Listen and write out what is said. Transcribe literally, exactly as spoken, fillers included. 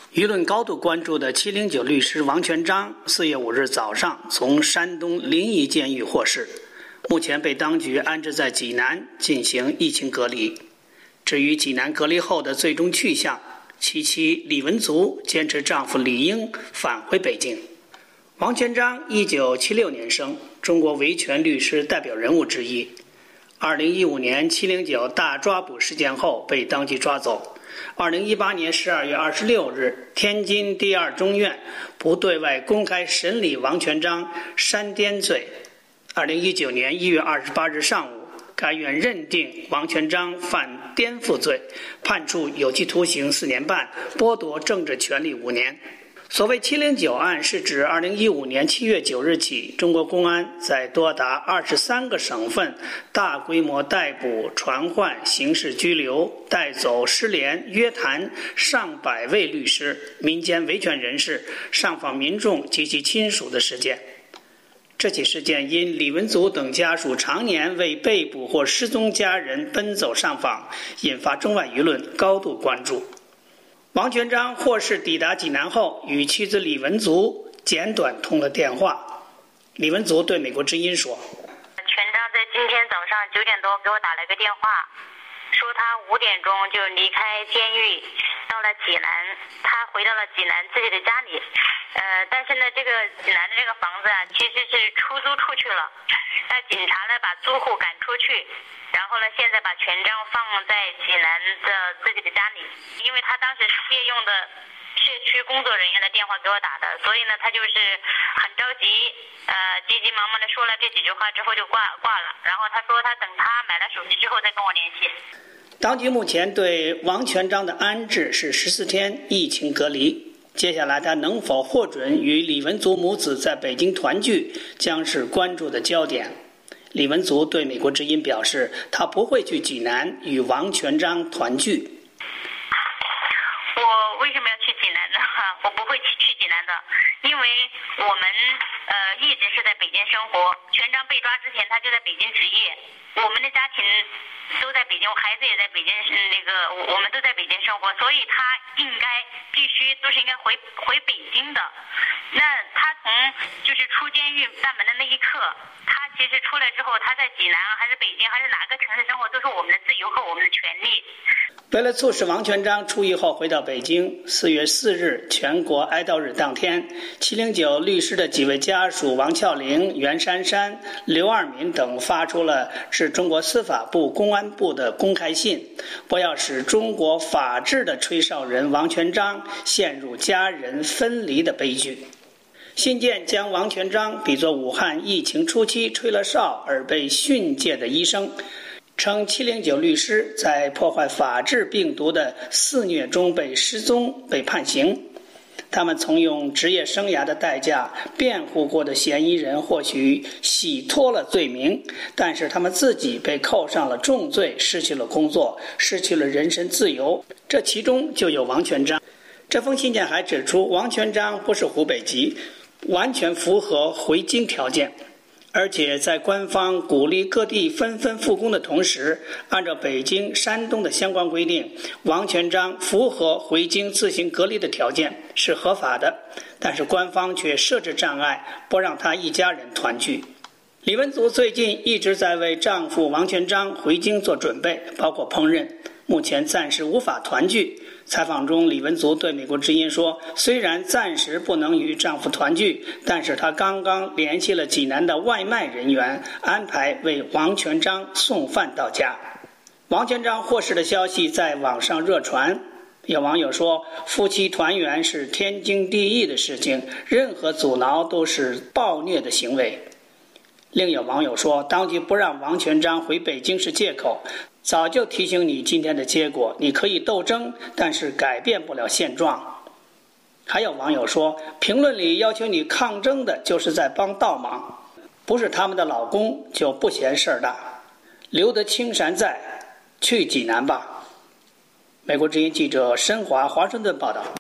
舆论高度关注的七零九律师王全璋四月五日早上从山东临沂监狱获释，目前被当局安置在济南进行疫情隔离。至于济南隔离后的最终去向，其妻李文足坚持丈夫李英返回北京。王全璋一九七六年生，中国维权律师代表人物之一。二零一五年七零九大抓捕事件后被当局抓走。二零一八年十二月二十六日，天津第二中院不对外公开审理王全璋煽颠罪。二零一九年一月二十八日上午，该院认定王全璋犯颠覆罪，判处有期徒刑四年半，剥夺政治权利五年。所谓七零九案是指二零一五年七月九日起，中国公安在多达二十三个省份大规模逮捕、传唤、刑事拘留、带走、失联、约谈上百位律师、民间维权人士、上访民众及其亲属的事件。这起事件因李文足等家属常年为被捕或失踪家人奔走上访，引发中外舆论高度关注。王全璋获释抵达济南后，与妻子李文足简短通了电话。李文足对美国之音说： 全璋在今天早上九点多给我打了个电话，说他五点钟就离开监狱到了济南，他回到了济南自己的家里。呃，但是呢，这个济南的这个房子啊，其实是出租出去了。那警察呢，把租户赶出去，然后呢，现在把全璋放在济南的自己的家里。因为他当时是借用的社区工作人员的电话给我打的，所以呢，他就是很着急，呃，急急忙忙的说了这几句话之后就挂挂了。然后他说他等他买了手机之后再跟我联系。 当局目前对王全璋的安置是十四天疫情隔离。接下来他能否获准与李文足母子在北京团聚，将是关注的焦点。李文足对美国之音表示，他不会去济南与王全璋团聚。 我为什么要去济南呢？我不会去去济南的，因为我们呃一直是在北京生活。全璋被抓之前，他就在北京执业，我们的家庭都在北京，我孩子也在北京，那个我们都在北京生活，所以他应该必须都是应该回回北京的。那他从就是出监狱大门的那一刻，他其实出来之后，他在济南还是北京还是哪个城市生活，都是我们的自由和我们的权利。 为了促使王全璋出狱后回到北京，四月四日全国哀悼日当天，七零九律师的几位家属王峭龄、袁姗姗、刘二敏等发出了致中国司法部、公安部的公开信，不要使中国法治的吹哨人王全璋陷入家人分离的悲剧。信件将王全璋比作武汉疫情初期吹了哨而被训诫的医生，称七零九律师在破坏法治病毒的肆虐中被失踪、被判刑。他们从用职业生涯的代价辩护过的嫌疑人或许洗脱了罪名，但是他们自己被扣上了重罪，失去了工作，失去了人身自由，这其中就有王全璋。这封信件还指出，王全璋不是湖北籍，完全符合回京条件。而且在官方鼓励各地纷纷复工的同时，按照北京、山东的相关规定，王全璋符合回京自行隔离的条件是合法的，但是官方却设置障碍，不让他一家人团聚。李文足最近一直在为丈夫王全璋回京做准备，包括烹饪，目前暂时无法团聚。采访中，李文足对美国之音说，虽然暂时不能与丈夫团聚，但是她刚刚联系了济南的外卖人员，安排为王全璋送饭到家。王全璋获释的消息在网上热传，有网友说，夫妻团圆是天经地义的事情，任何阻挠都是暴虐的行为。另有网友说，当局不让王全璋回北京是借口，早就提醒你今天的结果，你可以斗争，但是改变不了现状。还有网友说，评论里要求你抗争的就是在帮倒忙，不是他们的老公就不嫌事儿大。留得青山在，去济南吧。美国之音记者申华华盛顿报道。